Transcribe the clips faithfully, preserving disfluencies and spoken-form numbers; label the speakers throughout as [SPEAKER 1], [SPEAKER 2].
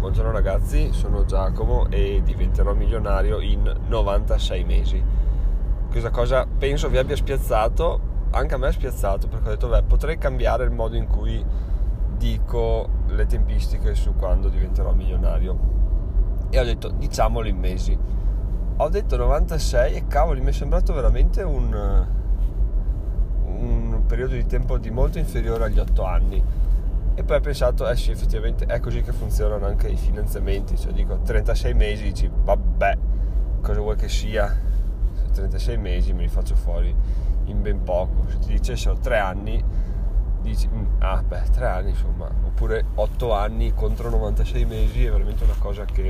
[SPEAKER 1] Buongiorno ragazzi, sono Giacomo e diventerò milionario in novantasei mesi. Questa cosa penso vi abbia spiazzato, anche a me è spiazzato, perché ho detto beh, potrei cambiare il modo in cui dico le tempistiche su quando diventerò milionario. E ho detto diciamolo in mesi. Ho detto novantasei e cavoli, mi è sembrato veramente un, un periodo di tempo di molto inferiore agli otto anni. E poi ho pensato, eh sì, effettivamente è così che funzionano anche i finanziamenti, cioè dico trentasei mesi, dici vabbè, cosa vuoi che sia, trentasei mesi me li faccio fuori in ben poco. Se ti dicessero tre anni, dici, ah beh, tre anni insomma, oppure otto anni contro novantasei mesi è veramente una cosa che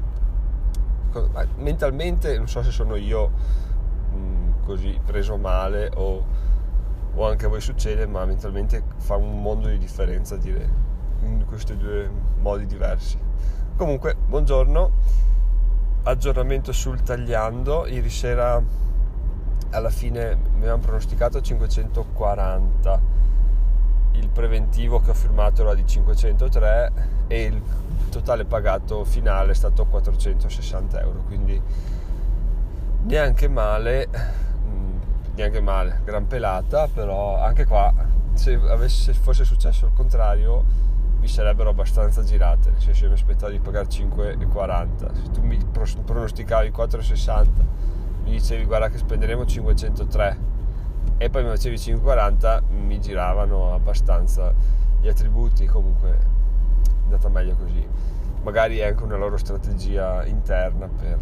[SPEAKER 1] mentalmente, non so se sono io mh, così preso male o o anche a voi succede, ma mentalmente fa un mondo di differenza dire in questi due modi diversi. Comunque, buongiorno, aggiornamento sul tagliando. Ieri sera alla fine mi avevano pronosticato cinquecentoquaranta, il preventivo che ho firmato era di cinquecentotre e il totale pagato finale è stato quattrocentosessanta euro, quindi neanche male. neanche male, gran pelata, però anche qua se avesse, fosse successo il contrario mi sarebbero abbastanza girate, nel senso io mi aspettavo di pagare cinque e quaranta, se tu mi pronosticavi quattro e sessanta, mi dicevi guarda che spenderemo cinquecentotre e poi mi facevi cinque e quaranta, mi giravano abbastanza gli attributi. Comunque è andata meglio così, magari è anche una loro strategia interna per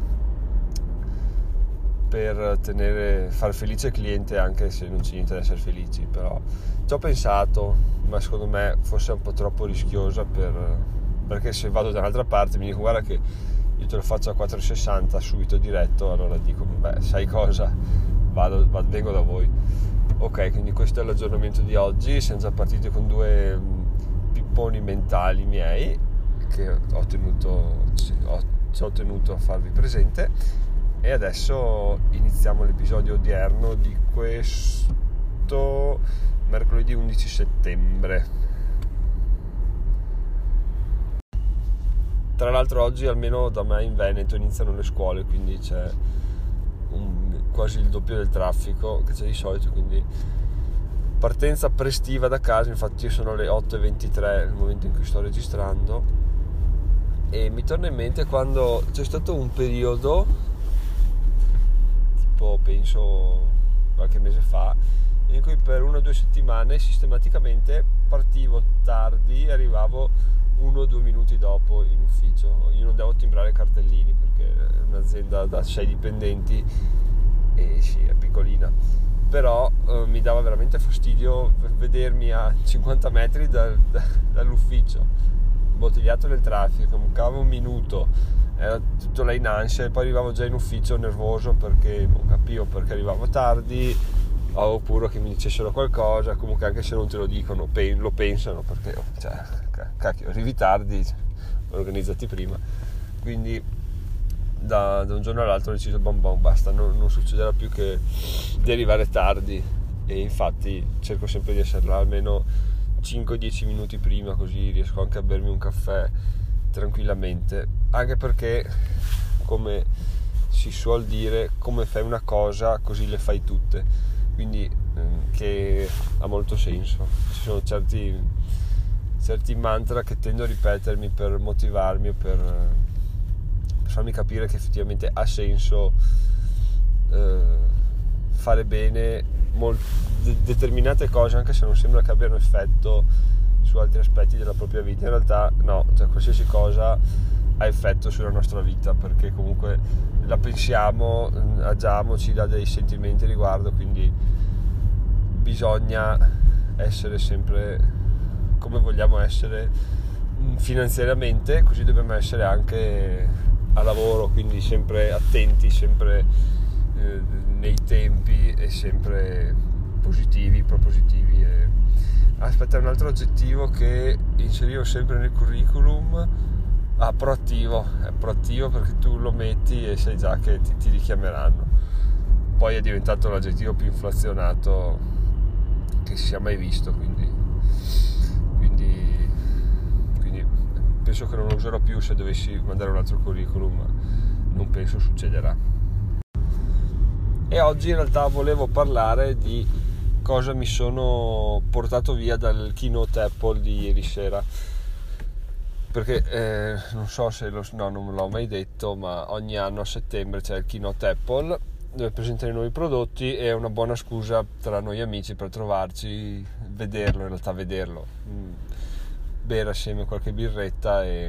[SPEAKER 1] per tenere, far felice il cliente anche se non c'è niente da essere felici. Però ci ho pensato, ma secondo me forse è un po' troppo rischiosa, per, perché se vado da un'altra parte mi dico guarda che io te lo faccio a quattro e sessanta subito diretto, allora dico beh, sai cosa, vado, vado vengo da voi. Ok, quindi questo è l'aggiornamento di oggi. Siamo già partiti con due pipponi mentali miei che ho tenuto ho, ci ho tenuto a farvi presente. E adesso iniziamo l'episodio odierno di questo mercoledì undici settembre. Tra l'altro oggi almeno da me in Veneto iniziano le scuole, quindi c'è un, quasi il doppio del traffico che c'è di solito, quindi partenza prestiva da casa. Infatti sono le otto e ventitré nel momento in cui sto registrando e mi torna in mente quando c'è stato un periodo, penso qualche mese fa, in cui per una o due settimane sistematicamente partivo tardi e arrivavo uno o due minuti dopo in ufficio. Io non devo timbrare cartellini perché è un'azienda da sei dipendenti e sì, è piccolina, però eh, mi dava veramente fastidio vedermi a cinquanta metri da, da, dall'ufficio, imbottigliato nel traffico, mancava un minuto, era tutto là in ansia e poi arrivavo già in ufficio nervoso perché non capivo perché arrivavo tardi, oppure che mi dicessero qualcosa. Comunque anche se non te lo dicono lo pensano, perché cioè, cacchio, arrivi tardi, organizzati prima. Quindi da, da un giorno all'altro ho deciso bom bom, basta, non, non succederà più che di arrivare tardi, e infatti cerco sempre di essere là almeno cinque dieci minuti prima, così riesco anche a bermi un caffè tranquillamente, anche perché, come si suol dire, come fai una cosa così le fai tutte, quindi che ha molto senso. Ci sono certi certi mantra che tendo a ripetermi per motivarmi o per, per farmi capire che effettivamente ha senso eh, fare bene molt- de- determinate cose, anche se non sembra che abbiano effetto su altri aspetti della propria vita. In realtà no, cioè qualsiasi cosa ha effetto sulla nostra vita, perché comunque la pensiamo, agiamo, ci dà dei sentimenti riguardo, quindi bisogna essere sempre come vogliamo essere finanziariamente, così dobbiamo essere anche a lavoro, quindi sempre attenti, sempre eh, nei tempi e sempre positivi, propositivi. E aspetta, un altro aggettivo che inserivo sempre nel curriculum, ah, proattivo, è proattivo perché tu lo metti e sai già che ti, ti richiameranno. Poi è diventato l'aggettivo più inflazionato che si sia mai visto, quindi quindi, quindi penso che non lo userò più se dovessi mandare un altro curriculum, ma non penso succederà. E oggi in realtà volevo parlare di cosa mi sono portato via dal keynote Apple di ieri sera, perché eh, non so se lo, no, non l'ho mai detto, ma ogni anno a settembre c'è il keynote Apple dove presentano i nuovi prodotti, e è una buona scusa tra noi amici per trovarci, vederlo, in realtà vederlo, bere assieme qualche birretta e,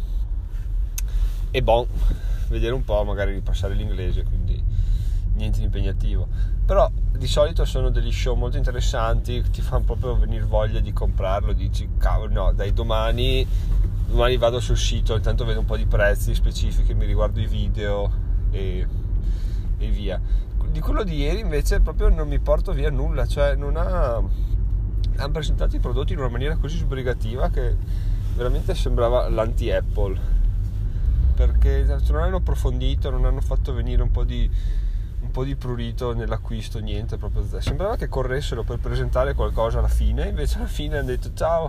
[SPEAKER 1] e bon, vedere un po', magari ripassare l'inglese, quindi niente di impegnativo. Però di solito sono degli show molto interessanti, ti fanno proprio venire voglia di comprarlo, dici cavolo, no dai, domani domani vado sul sito, intanto vedo un po' di prezzi specifici, mi riguardo i video e, e via. Di quello di ieri invece proprio non mi porto via nulla, cioè non ha hanno presentato i prodotti in una maniera così sbrigativa che veramente sembrava l'anti-Apple, perché non hanno approfondito, non hanno fatto venire un po' di un po' di prurito nell'acquisto, niente, proprio sembrava che corressero per presentare qualcosa alla fine, invece alla fine hanno detto ciao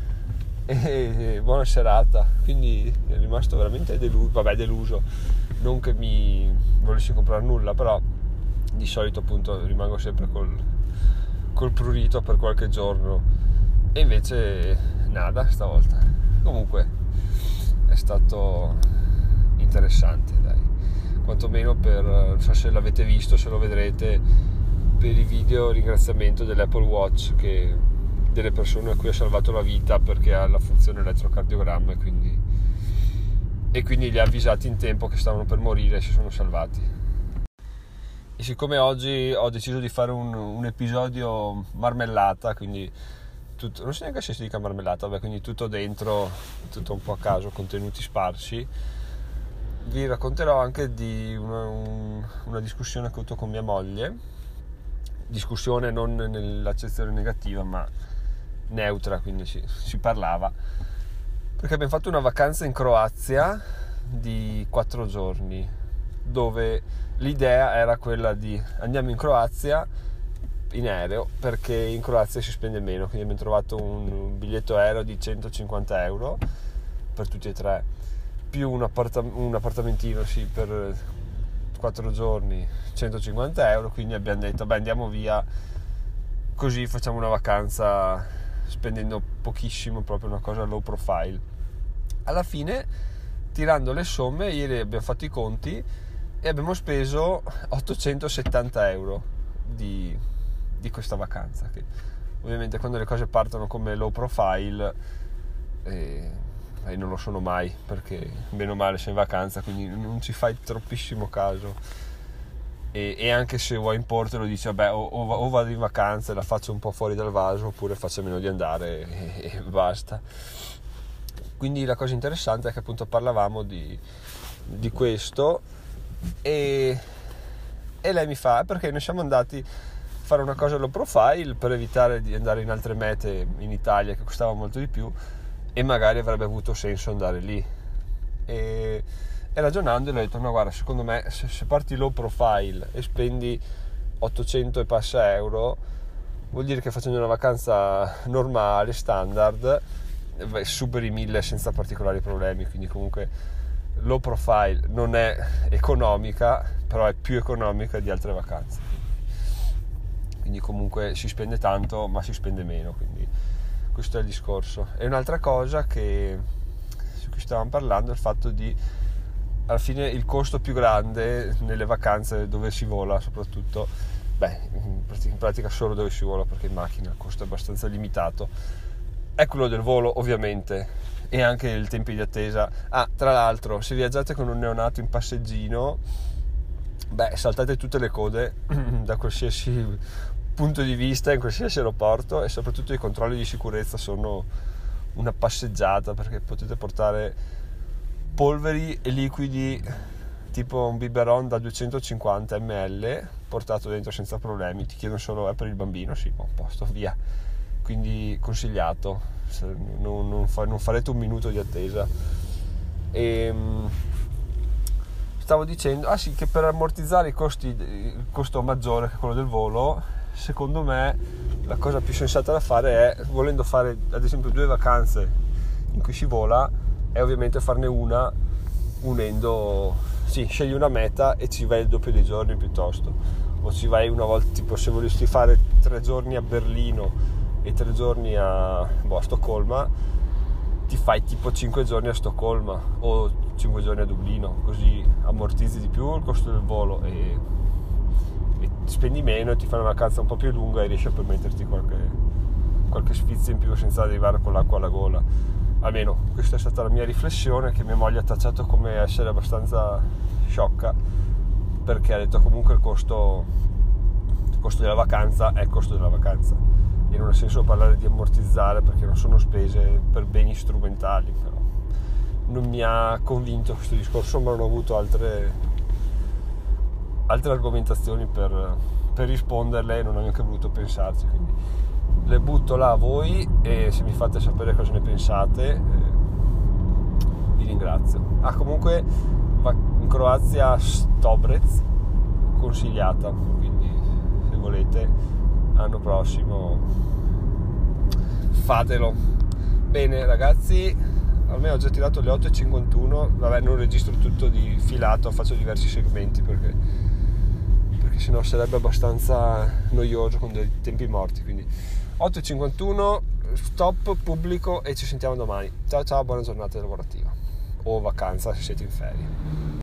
[SPEAKER 1] e buona serata, quindi è rimasto veramente deluso, vabbè deluso, non che mi volessi comprare nulla, però di solito appunto rimango sempre col, col prurito per qualche giorno, e invece nada stavolta. Comunque è stato interessante, dai, quantomeno per, non so se l'avete visto, se lo vedrete, per i video ringraziamento dell'Apple Watch, che delle persone a cui ha salvato la vita perché ha la funzione elettrocardiogramma, e quindi e quindi li ha avvisati in tempo che stavano per morire e si sono salvati. E siccome oggi ho deciso di fare un, un episodio marmellata, quindi tutto, non so neanche se si dica marmellata, vabbè, quindi tutto dentro, tutto un po' a caso, contenuti sparsi, vi racconterò anche di una, un, una discussione che ho avuto con mia moglie, discussione non nell'accezione negativa ma neutra, quindi si, si parlava, perché abbiamo fatto una vacanza in Croazia di quattro giorni, dove l'idea era quella di andiamo in Croazia in aereo perché in Croazia si spende meno, quindi abbiamo trovato un biglietto aereo di centocinquanta euro per tutti e tre, più un, apparta- un appartamentino sì, per quattro giorni, centocinquanta euro, quindi abbiamo detto beh, andiamo via, così facciamo una vacanza spendendo pochissimo, proprio una cosa low profile. Alla fine, tirando le somme, ieri abbiamo fatto i conti e abbiamo speso ottocentosettanta euro di, di questa vacanza, che ovviamente quando le cose partono come low profile eh, e non lo sono mai, perché bene o male sei in vacanza, quindi non ci fai troppissimo caso, e, e anche se vuoi importelo dici vabbè, o, o, o vado in vacanza e la faccio un po' fuori dal vaso, oppure faccio a meno di andare e, e basta. Quindi la cosa interessante è che appunto parlavamo di, di questo, e, e lei mi fa perché noi siamo andati a fare una cosa low profile per evitare di andare in altre mete in Italia che costava molto di più e magari avrebbe avuto senso andare lì, e, e ragionando le ho detto no guarda, secondo me se, se parti low profile e spendi ottocento e passa euro, vuol dire che facendo una vacanza normale, standard, beh, superi mille senza particolari problemi, quindi comunque low profile non è economica, però è più economica di altre vacanze, quindi comunque si spende tanto ma si spende meno, quindi questo è il discorso. E un'altra cosa che su cui stavamo parlando è il fatto di, alla fine il costo più grande nelle vacanze dove si vola soprattutto, beh in pratica solo dove si vola perché in macchina il costo è abbastanza limitato, è quello del volo ovviamente, e anche il tempo di attesa. Ah, tra l'altro, se viaggiate con un neonato in passeggino, beh, saltate tutte le code da qualsiasi punto di vista in qualsiasi aeroporto, e soprattutto i controlli di sicurezza sono una passeggiata, perché potete portare polveri e liquidi tipo un biberon da duecentocinquanta millilitri portato dentro senza problemi, ti chiedono solo è per il bambino, sì, buon posto, via. Quindi consigliato, non, non, fa, non farete un minuto di attesa. E stavo dicendo, ah sì, che per ammortizzare i costi, il costo maggiore che quello del volo, secondo me la cosa più sensata da fare è, volendo fare ad esempio due vacanze in cui si vola, è ovviamente farne una unendo, sì, scegli una meta e ci vai il doppio dei giorni piuttosto, o ci vai una volta, tipo se volessi fare tre giorni a Berlino e tre giorni a, boh, a Stoccolma, ti fai tipo cinque giorni a Stoccolma o cinque giorni a Dublino, così ammortizzi di più il costo del volo e, e spendi meno e ti fai una vacanza un po' più lunga e riesci a permetterti qualche, qualche sfizio in più senza arrivare con l'acqua alla gola. Almeno questa è stata la mia riflessione, che mia moglie ha tacciato come essere abbastanza sciocca, perché ha detto comunque il costo, il costo della vacanza è il costo della vacanza e non ha senso parlare di ammortizzare perché non sono spese per beni strumentali. Però non mi ha convinto questo discorso, ma non ho avuto altre altre argomentazioni per, per risponderle e non ho neanche voluto pensarci, quindi le butto là a voi e se mi fate sapere cosa ne pensate eh, vi ringrazio. Ah, comunque in Croazia Stobrec consigliata, quindi se volete l'anno prossimo fatelo. Bene ragazzi, a me ho già tirato le otto e cinquantuno, vabbè non registro tutto di filato, faccio diversi segmenti perché perché sennò sarebbe abbastanza noioso con dei tempi morti, quindi otto e cinquantuno, stop, pubblico e ci sentiamo domani. Ciao ciao, buona giornata lavorativa o vacanza se siete in ferie.